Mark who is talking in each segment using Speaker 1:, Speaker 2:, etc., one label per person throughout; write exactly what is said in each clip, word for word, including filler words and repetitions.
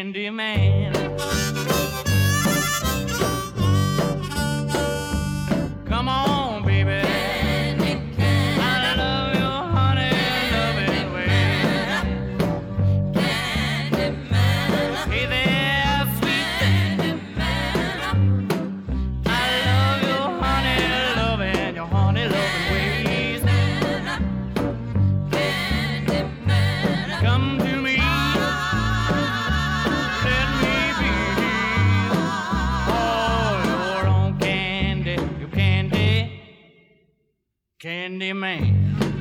Speaker 1: candy man. Come on, baby.
Speaker 2: Candy, candy,
Speaker 1: I love your honey, loving way.
Speaker 2: candy man,
Speaker 1: Hey there, sweet
Speaker 2: candy man,
Speaker 1: I love your honey, loving, your honey, loving ways.
Speaker 2: candy man.
Speaker 1: Come to me, let me be all your own candy, you candy, candy man.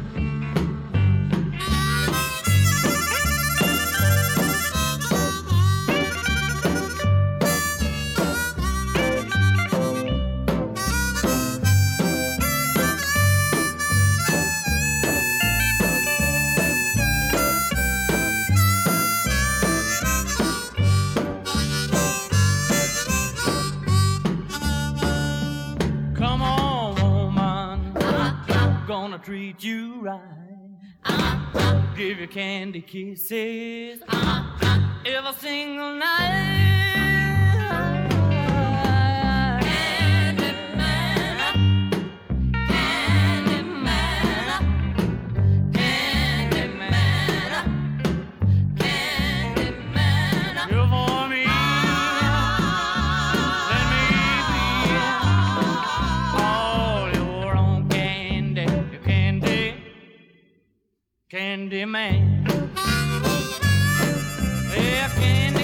Speaker 1: Come on, woman, gonna treat you right. Give you candy kisses every single night.
Speaker 2: Candy man, candy man, candy man, candy man.
Speaker 1: You're for me, let me be all your own candy, you candy, candy man. Yeah, candy